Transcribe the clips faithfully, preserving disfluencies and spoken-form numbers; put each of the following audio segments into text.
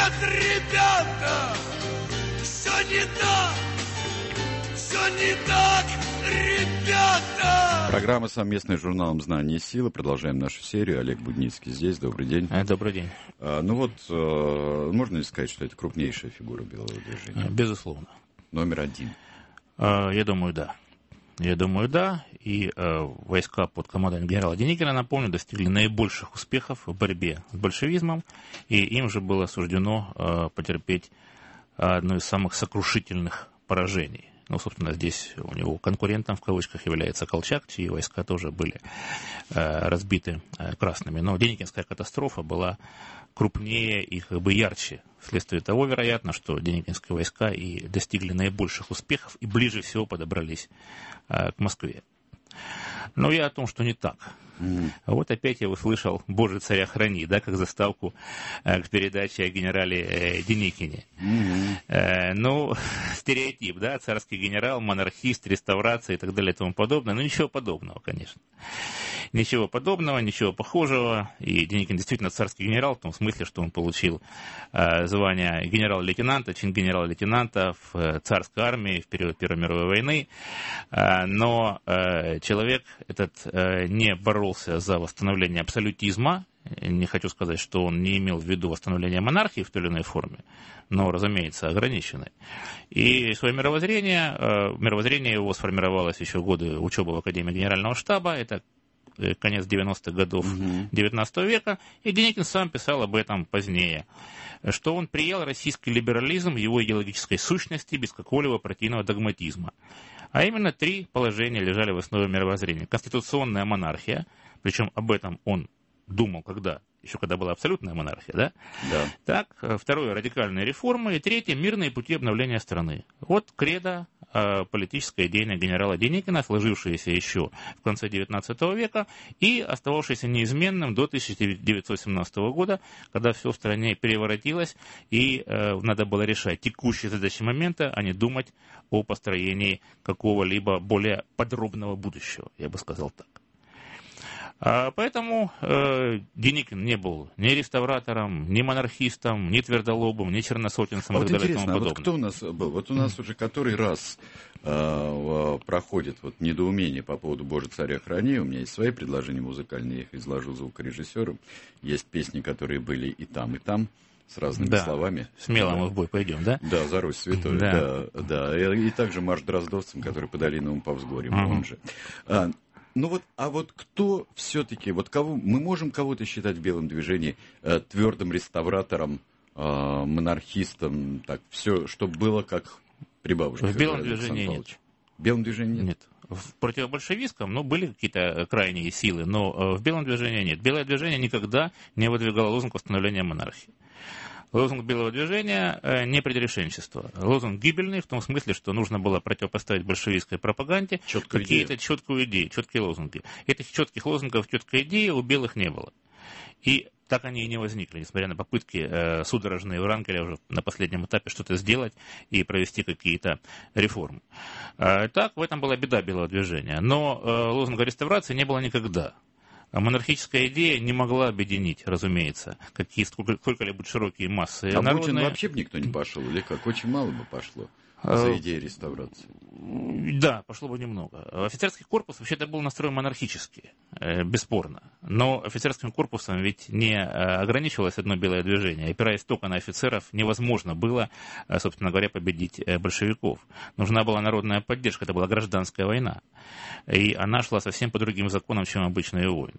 Нет, ребята, все не так, все не так, ребята. Программа совместная с журналом «Знание и сила». Продолжаем нашу серию. Олег Будницкий здесь. Добрый день. Добрый день. А, ну вот, а, можно ли сказать, что это крупнейшая фигура белого движения? Безусловно. Номер один. А, я думаю, да. Я думаю, да. И э, войска под командой генерала Деникина, напомню, достигли наибольших успехов в борьбе с большевизмом. И им же было суждено э, потерпеть одно из самых сокрушительных поражений. Ну, собственно, здесь у него конкурентом, в кавычках, является Колчак, чьи войска тоже были э, разбиты э, красными. Но Деникинская катастрофа была крупнее и как бы ярче, вследствие того, вероятно, что Деникинские войска и достигли наибольших успехов и ближе всего подобрались э, к Москве. Но я о том, что не так. Mm. Вот опять я услышал «Боже, царя храни», да, как заставку э, к передаче о генерале э, Деникине. Mm-hmm. Э, ну, стереотип, да, царский генерал, монархист, реставрация и так далее и тому подобное. Ну, ничего подобного, конечно. Ничего подобного, ничего похожего. И Деникин действительно царский генерал в том смысле, что он получил э, звание генерал-лейтенанта, чин генерал-лейтенанта в э, царской армии в период Первой мировой войны. Э, но э, человек этот э, не боролся за восстановление абсолютизма. Не хочу сказать, что он не имел в виду восстановление монархии в той или иной форме, но, разумеется, ограниченной. И свое мировоззрение, э, мировоззрение его сформировалось еще в годы учебы в Академии Генерального штаба, это конец девяностых годов девятнадцатого века, и Деникин сам писал об этом позднее, что он приял российский либерализм в его идеологической сущности без какого-либо партийного догматизма. А именно три положения лежали в основе мировоззрения. Конституционная монархия, причем об этом он думал когда? Еще когда была абсолютная монархия, да? Да. Так, второе, радикальные реформы, и третье, мирные пути обновления страны. Вот кредо, э, политическая идея генерала Деникина, сложившаяся еще в конце девятнадцатого века и остававшаяся неизменным до тысяча девятьсот семнадцатого года, когда все в стране переворотилось, и э, надо было решать текущие задачи момента, а не думать о построении какого-либо более подробного будущего, я бы сказал так. Поэтому э, Деникин не был ни реставратором, ни монархистом, ни твердолобым, ни черносотенцем. А вот и так далее, интересно, и тому а вот кто у нас был? Вот у нас уже который раз э, проходит вот недоумение по поводу «Боже, царя храни». У меня есть свои предложения музыкальные, я их изложу звукорежиссером. Есть песни, которые были и там, и там, с разными да, словами. Смело да. мы в бой пойдем, да? Да, за Русь святой, да. да, да. И, и также марш дроздовцам, который по долинам по взгорьям, uh-huh. он же. А, Ну вот, а вот кто все-таки, вот кого мы можем кого-то считать в белом движении э, твердым реставратором, э, монархистом, так все, чтобы было как при бабушке. В белом движении нет. В белом движении нет. Нет. В противобольшевистском, ну, были какие-то крайние силы, но в белом движении нет. Белое движение никогда не выдвигало лозунг восстановления монархии. Лозунг белого движения – не предрешенчество. Лозунг гибельный в том смысле, что нужно было противопоставить большевистской пропаганде Четкая какие-то идея. четкую идею, четкие лозунги. Этих четких лозунгов, четкой идеи у белых не было. И так они и не возникли, несмотря на попытки э, судорожные Врангеля уже на последнем этапе что-то сделать и провести какие-то реформы. Э, так, в этом была беда белого движения. Но э, лозунга реставрации не было никогда. Монархическая идея не могла объединить, разумеется, какие сколько-либо широкие массы. А народные... Бутин вообще бы никто не пошел, или как? Очень мало бы пошло за идею реставрации. Да, пошло бы немного. Офицерский корпус вообще-то был настроен монархически, бесспорно. Но офицерским корпусом ведь не ограничивалось одно белое движение. Опираясь только на офицеров, невозможно было, собственно говоря, победить большевиков. Нужна была народная поддержка, это была гражданская война. И она шла совсем по другим законам, чем обычные войны.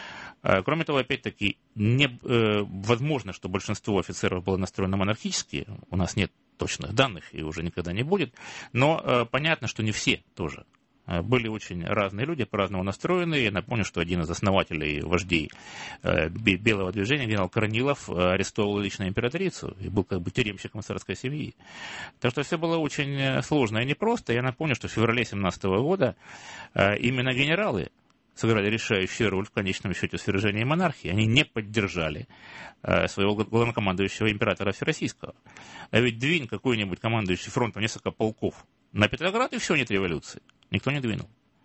Кроме того, опять-таки, не, э, возможно, что большинство офицеров было настроено монархически, у нас нет точных данных и уже никогда не будет, но э, понятно, что не все тоже. Были очень разные люди, по-разному настроенные. Я напомню, что один из основателей, вождей э, белого движения, генерал Корнилов, арестовал лично императрицу и был как бы тюремщиком царской семьи. Так что все было очень сложно и непросто. Я напомню, что в феврале семнадцатого года э, именно генералы сыграли решающую роль в конечном счете в свержении монархии. Они не поддержали э, своего главнокомандующего императора Всероссийского. А ведь двинь какой-нибудь командующий фронтом несколько полков на Петроград, и все, нет революции. Никто не двинул.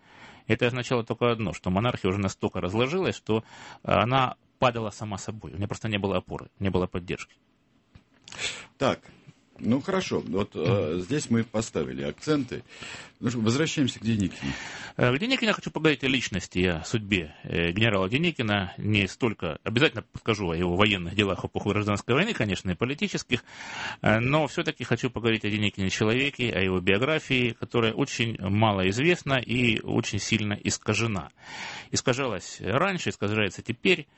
Это означало только одно, что монархия уже настолько разложилась, что она падала сама собой. У нее просто не было опоры, не было поддержки. Так, ну хорошо, вот э, здесь мы поставили акценты. Ну, что, возвращаемся к Деникину. К Деникину я хочу поговорить о личности, о судьбе генерала Деникина. Не столько, обязательно скажу о его военных делах в эпоху гражданской войны, конечно, и политических, но все-таки хочу поговорить о Деникине человеке, о его биографии, которая очень мало известна и очень сильно искажена. Искажалась раньше, искажается теперь.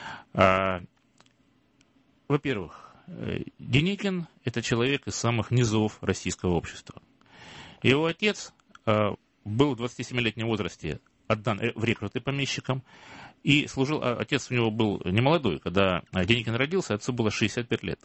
Во-первых, Деникин – это человек из самых низов российского общества. Его отец э, был в двадцатисемилетнем возрасте отдан в рекруты помещикам, и служил, а отец у него был немолодой, когда Деникин родился, отцу было шестьдесят пять лет.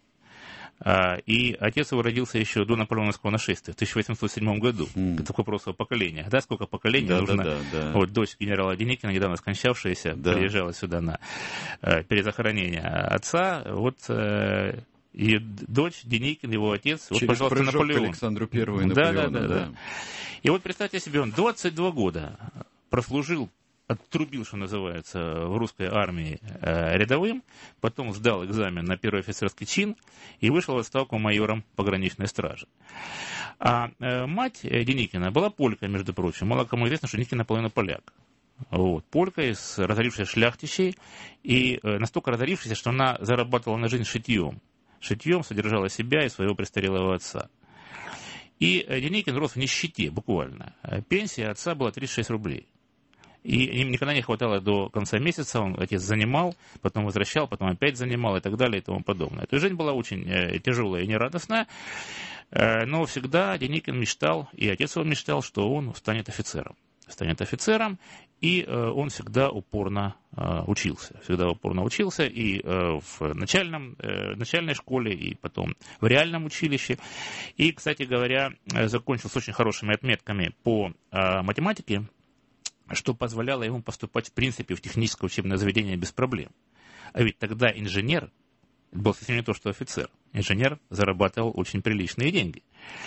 А, и отец его родился еще до наполеоновского нашествия, в тысяча восемьсот седьмом году. Mm. Это вопрос о поколениях. Да, сколько поколений да, нужно... Да, да, да. Вот дочь генерала Деникина, недавно скончавшаяся, да. приезжала сюда на э, перезахоронение отца. Вот... Э, И дочь, Деникин, его отец, вот, через пожалуйста, Наполеон. К Александру Первому и Наполеону. Да, да, да, да. И вот представьте себе, он двадцать два года прослужил, оттрубил, что называется, в русской армии э, рядовым, потом сдал экзамен на первый офицерский чин и вышел в отставку майором пограничной стражи. А э, мать Деникина была полька, между прочим. Мало кому известно, что Деникин наполовину поляк. Вот, полька из разорившейся шляхтичей, и э, настолько разорившейся, что она зарабатывала на жизнь шитьем. Шитьем содержала себя и своего престарелого отца. И Деникин рос в нищете, буквально. Пенсия отца была тридцать шесть рублей. И им никогда не хватало до конца месяца, он отец занимал, потом возвращал, потом опять занимал и так далее и тому подобное. То есть жизнь была очень э, тяжелая и нерадостная, э, но всегда Деникин мечтал, и отец его мечтал, что он станет офицером. станет офицером, и э, он всегда упорно э, учился. Всегда упорно учился и э, в начальном, э, начальной школе, и потом в реальном училище. И, кстати говоря, закончил с очень хорошими отметками по э, математике, что позволяло ему поступать, в принципе, в техническое учебное заведение без проблем. А ведь тогда инженер был совсем не то, что офицер. Инженер зарабатывал очень приличные деньги.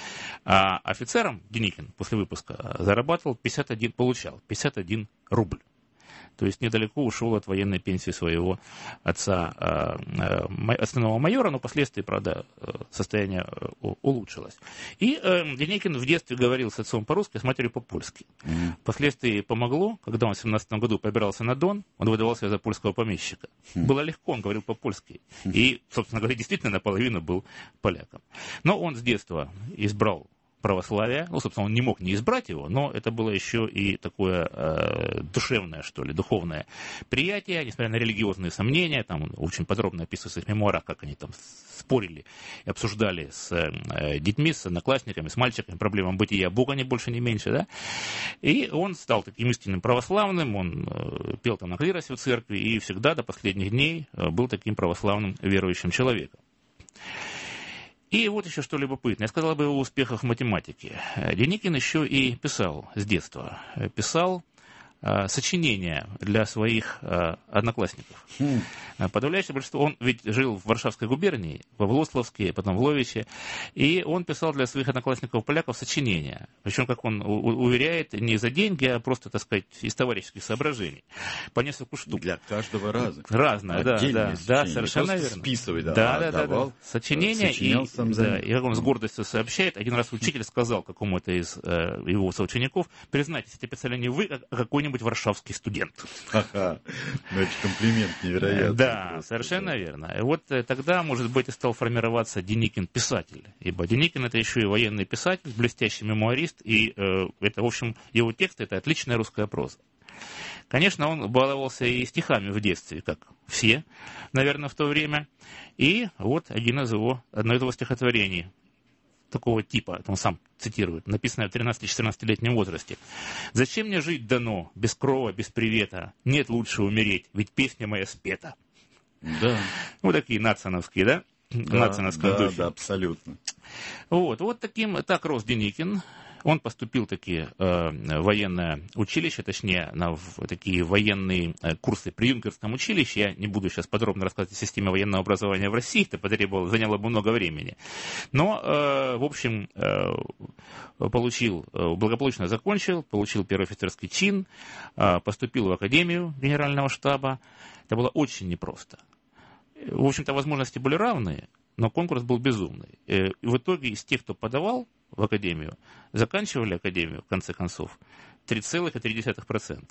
А офицером Деникин после выпуска зарабатывал пятьдесят один, получал пятьдесят один рубль. То есть недалеко ушел от военной пенсии своего отца, основного майора, но впоследствии, правда, состояние улучшилось. И Деникин в детстве говорил с отцом по-русски, с матерью по-польски. Mm-hmm. Впоследствии помогло, когда он в семнадцатом году побирался на Дон, он выдавал себя за польского помещика. Mm-hmm. Было легко, он говорил по-польски. Mm-hmm. И, собственно говоря, действительно наполовину был поляком. Но он с детства избрал православие, ну, собственно, он не мог не избрать его, но это было еще и такое э, душевное, что ли, духовное приятие, несмотря на религиозные сомнения, там он очень подробно описывает в своих мемуарах, как они там спорили и обсуждали с э, детьми, с одноклассниками, с мальчиками проблемам бытия Бога, не больше, не меньше, да, и он стал таким истинным православным, он э, пел там на клиросе в церкви и всегда до последних дней э, был таким православным верующим человеком. И вот еще что любопытно. Я сказал об его успехах в математике. Деникин еще и писал с детства. Писал э, сочинения для своих э, одноклассников. Mm. Подавляющее большинство. Он ведь жил в Варшавской губернии, во Влословске, потом в Ловиче. И он писал для своих одноклассников-поляков сочинения. Причем, как он у- уверяет, не за деньги, а просто, так сказать, из товарищеских соображений. По нескольку штук. Для каждого раза. Разное, да, да, да, совершенно верно. Списывай, да, да, да, давал, да, да. Сочинения, и, да, и как он с гордостью сообщает, один раз учитель сказал какому-то из э, его соучеников: признайтесь, это писали не вы, а какой-нибудь варшавский студент. Ха-ха, ну это комплимент невероятный. Да, просто, совершенно да. верно. И вот э, тогда, может быть, и стал формироваться Деникин-писатель. Ибо Деникин — это еще и военный писатель, блестящий мемуарист, и э, это, в общем, его тексты — это отличная русская проза. Конечно, он баловался и стихами в детстве, как все, наверное, в то время. И вот один из его, одно из его стихотворений такого типа, он сам цитирует, написанное в тринадцати-четырнадцатилетнем возрасте. «Зачем мне жить дано, без крова, без привета? Нет, лучше умереть, ведь песня моя спета». Да. Ну, такие нациновские, да? Да, Нациновском да, духе. да, абсолютно. Вот, вот таким, так рос Деникин. Он поступил таки э, в военное училище, точнее, на в, такие военные э, курсы при Юнкерском училище. Я не буду сейчас подробно рассказывать о системе военного образования в России, это потребовало, заняло бы много времени. Но, э, в общем, э, получил, э, благополучно закончил, получил первый офицерский чин, э, поступил в Академию Генерального штаба. Это было очень непросто. В общем-то, возможности были равные, но конкурс был безумный. И в итоге из тех, кто подавал в академию, заканчивали академию, в конце концов, три целых три десятых процента.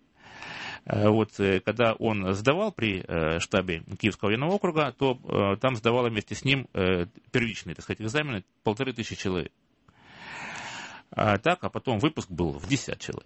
Вот, когда он сдавал при штабе Киевского военного округа, то там сдавало вместе с ним первичные, так сказать, экзамены полторы тысячи человек. А так, а потом выпуск был в десять человек.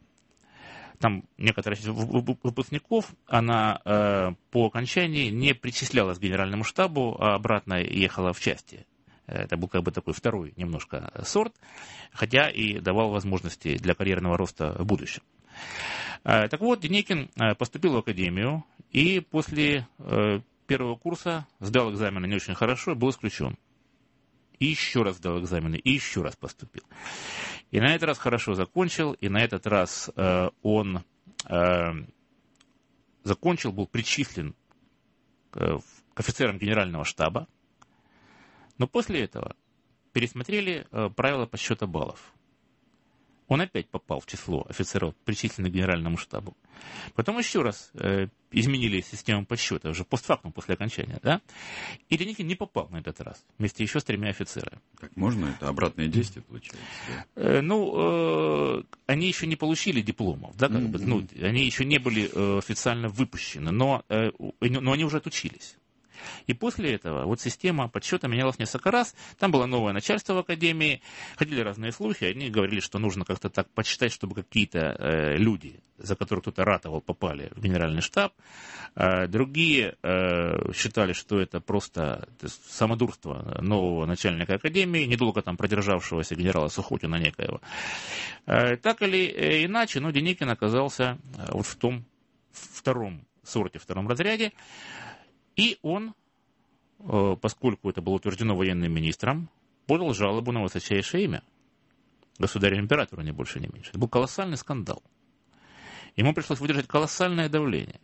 Там некоторая часть выпускников, она э, по окончании не причислялась к генеральному штабу, а обратно ехала в части. Это был как бы такой второй немножко сорт, хотя и давал возможности для карьерного роста в будущем. Э, так вот, Деникин поступил в академию и после э, первого курса сдал экзамены не очень хорошо и был исключен. И еще раз сдал экзамены, и еще раз поступил. И на этот раз хорошо закончил, и на этот раз э, он э, закончил, был причислен э, к офицерам генерального штаба. Но после этого пересмотрели э, правила подсчета баллов. Он опять попал в число офицеров, причисленных к генеральному штабу. Потом еще раз э, изменили систему подсчета, уже постфактум, после окончания. Да? И Деникин не попал на этот раз, вместе еще с тремя офицерами. Как можно? Это обратное действие получается? Да? Э, ну, э, они еще не получили дипломов, да, как mm-hmm. бы, ну, они еще не были э, официально выпущены, но, э, но они уже отучились. И после этого вот система подсчета менялась несколько раз. Там было новое начальство в академии. Ходили разные слухи. Они говорили, что нужно как-то так подсчитать, чтобы какие-то э, люди, за которых кто-то ратовал, попали в генеральный штаб. Э, другие э, считали, что это просто самодурство нового начальника академии, недолго там продержавшегося генерала Сухотина некоего. Э, так или иначе, но Деникин оказался вот в том втором сорте, втором разряде. И он, поскольку это было утверждено военным министром, подал жалобу на высочайшее имя государю-императору, ни больше, ни меньше. Это был колоссальный скандал. Ему пришлось выдержать колоссальное давление.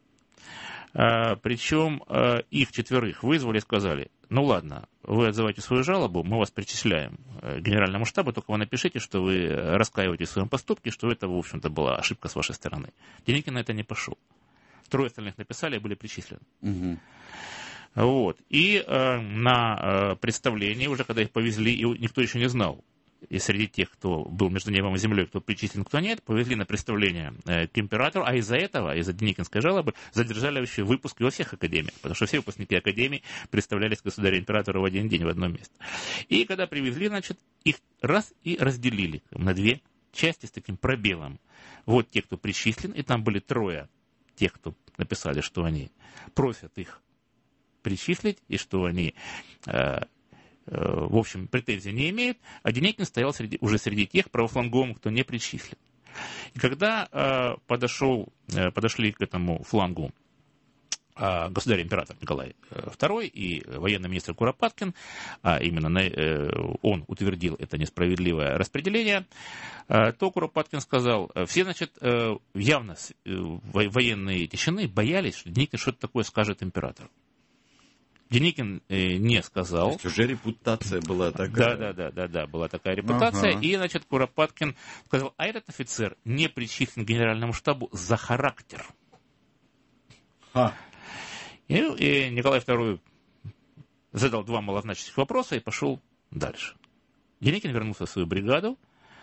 Причем их четверых вызвали и сказали: ну ладно, вы отзываете свою жалобу, мы вас причисляем к генеральному штабу, только вы напишите, что вы раскаиваетесь в своем поступке, что это, в общем-то, была ошибка с вашей стороны. Деникин на это не пошел. Трое остальных написали и были причислены. Угу. Вот. И э, на э, представлении, уже когда их повезли, и никто еще не знал, и среди тех, кто был между небом и землей, кто причислен, кто нет, повезли на представление э, к императору, а из-за этого, из-за деникинской жалобы, задержали вообще выпуск во всех академиях, потому что все выпускники академий представлялись государю-императору в один день в одно место. И когда привезли, значит, их раз и разделили на две части с таким пробелом. Вот те, кто причислен, и там были трое тех, кто написали, что они просят их причислить, и что они, э, э, в общем, претензий не имеют, а Деникин стоял среди, уже среди тех правофланговым, кто не причислен. И когда э, подошел, э, подошли к этому флангу э, государь-император Николай второй и военный министр Куропаткин, а именно на, э, он утвердил это несправедливое распределение, то Куропаткин сказал: все, значит, явно военные тишины боялись, что Деникин что-то такое скажет императору. Деникин не сказал. То есть уже репутация была такая. Да, да, да, да, да, была такая репутация. Ага. И, значит, Куропаткин сказал: а этот офицер не причислен к генеральному штабу за характер. А. И, и Николай второй задал два малозначащих вопроса и пошел дальше. Деникин вернулся в свою бригаду.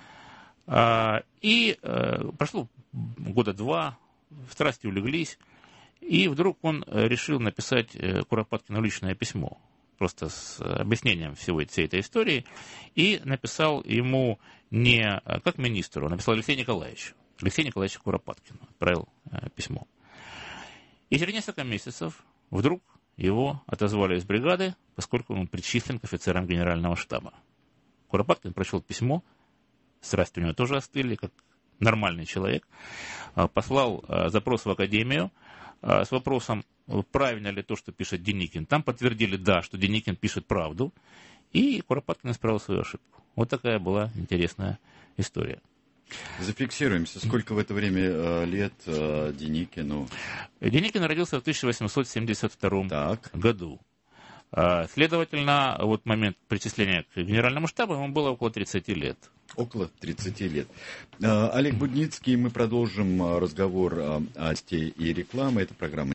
И э, прошло года два, страсти улеглись, и вдруг он решил написать Куропаткину личное письмо, просто с объяснением всего, всей этой истории, и написал ему не как министру, он написал Алексею Николаевичу, Алексею Николаевичу Куропаткину, отправил э, письмо. И через несколько месяцев вдруг его отозвали из бригады, поскольку он причислен к офицерам генерального штаба. Куропаткин прочел письмо, страсти у него тоже остыли, как нормальный человек, послал запрос в академию с вопросом, правильно ли то, что пишет Деникин. Там подтвердили, да, что Деникин пишет правду, и Куропаткин исправил свою ошибку. Вот такая была интересная история. Зафиксируемся. Сколько в это время лет Деникину? Деникин родился в тысяча восемьсот семьдесят втором так. году. Следовательно, вот момент причисления к генеральному штабу ему было около тридцати лет. Около тридцати лет. Олег Будницкий, мы продолжим разговор о асте и рекламе. Это программа